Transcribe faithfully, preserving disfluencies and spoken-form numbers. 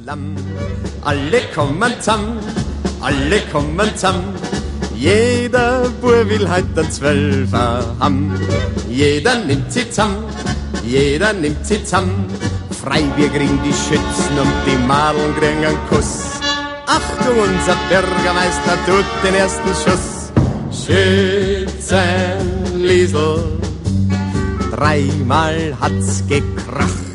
Lamm. Alle kommen zusammen, alle kommen zusammen. Jeder Bub will heut der Zwölfer haben. Jeder nimmt sie zusammen, jeder nimmt sie zusammen. Freibier kriegen die Schützen und die Madeln kriegen einen Kuss. Achtung, unser Bürgermeister tut den ersten Schuss. Schützenliesel, dreimal hat's gekracht.